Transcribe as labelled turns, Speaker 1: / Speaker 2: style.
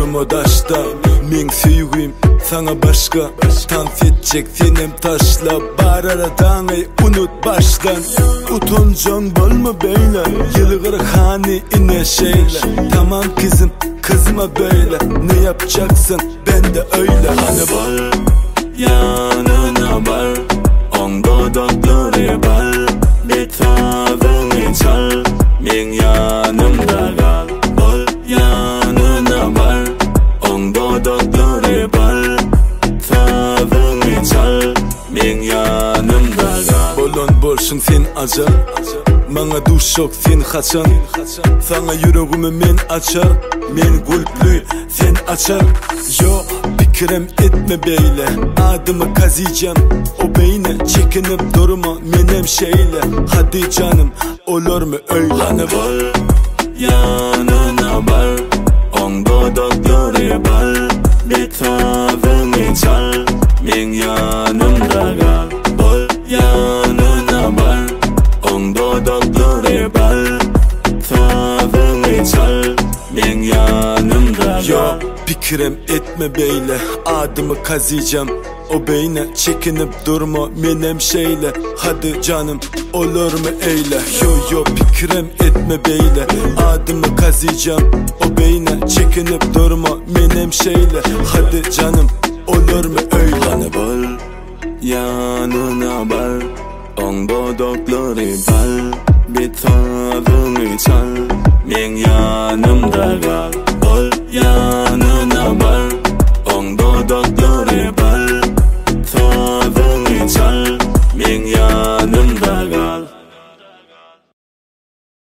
Speaker 1: durma taşta. Men süygüyüm sana başka, tans edecek senem taşla. Bar aradan unut baştan. Utancan bolma beyle, yılgır hani ine şeyle. Tamam kızım, kızma böyle. Ne yapacaksın ben de öyle. Hani bol yanına var, on dudakları bal. Bir tavını çal, men yanımda kal. Bol yanına var, on dudakları bal. Tavını çal, men yanımda kal. Bolon bolsun sen acar, bana duş yok sen kaçan. Sana yüreğimi men açar, men gülplü sen açar. Yo bikrem etme beyle, adımı kazıyacağım o beyne. Çekinip durma menem şeyle, hadi canım olur mu öyle. Hani bol yanına var, on dudakları bal. Bir tavını çal, men yanımda kal. Bol yanına var, on dudakları bal. Tavını çal, men yanımda kal. Yo bikrem etme beyle, adımı kazıyacağım o beyne. Çekinip durma menem şeyle, hadi canım olur mu eyle. Yo bikrem etme beyle, adımı kazıyacağım o beyne. Çekinip durma menem şeyle, hadi canım olur mu öyle. Hani bol yanına var, on dudakları bal. Bir tavını çal, men yanımda kal.